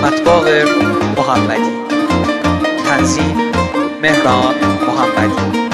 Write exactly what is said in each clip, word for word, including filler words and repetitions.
محمد باقر محمدی. تنظیم مهران محمدی.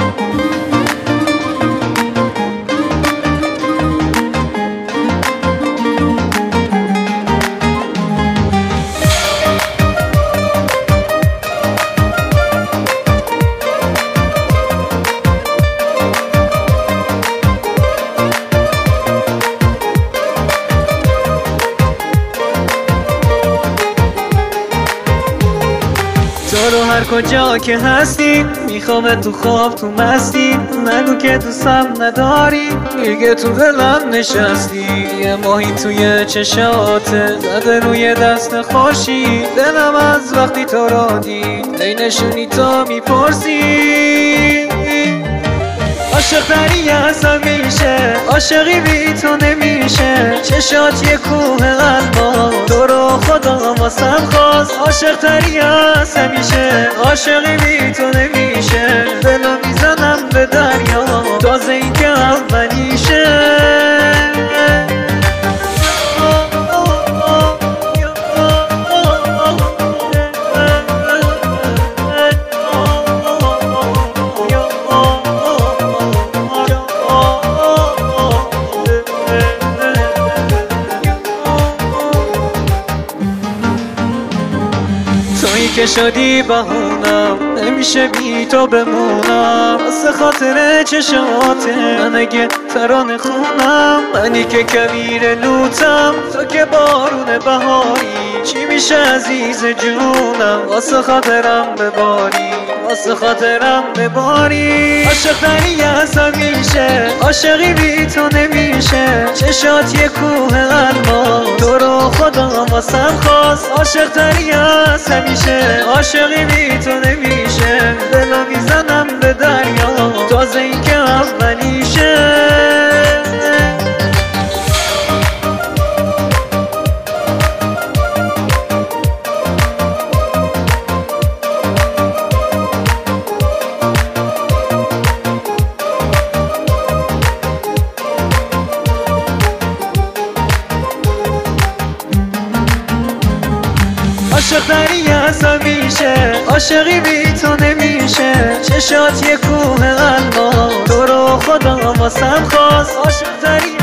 تو رو هر کجا که هستی میخوام تو خواب تو مستی، نگو که دوستم نداری دیگه تو دلم نشستی. یه ماهی توی چشاته زده روی دست خوشی، دلم از وقتی تو رو دید ای نشونی تو میپرسی. عاشق تری از همیشه، عاشقی بی تو نمیشه، چشات یه کوه قلبا تو رو خدا واسم خواست. عاشق تری از همیشه، عاشقی بی تو نمیشه، دلو میزنم به دریا تازه این که اولیشه. تویی که شدی بهونم نمیشه بی تو بمونم، واسه خاطر چشاته من اگه ترانه خونم. منی که کویر لوتم تو که بارون بهاری، چی میشه عزیز جونم واسه خاطرم بباری، واسه خاطرم بباری. عاشق تری از همیشه، عاشقی بی تو نمیشه، چشات یه کوه قلبا تو رو خدا واسم خواست. عاشق تری از همیشه، عاشقی بی تو نمیشه، دلو میزنم به دریا تازه این که اولیشه. عاشق تری از همیشه، عاشقی بی تو نمیشه، چشات یه کوه قلبا تو رو خدا واسم خواست. عاشق تری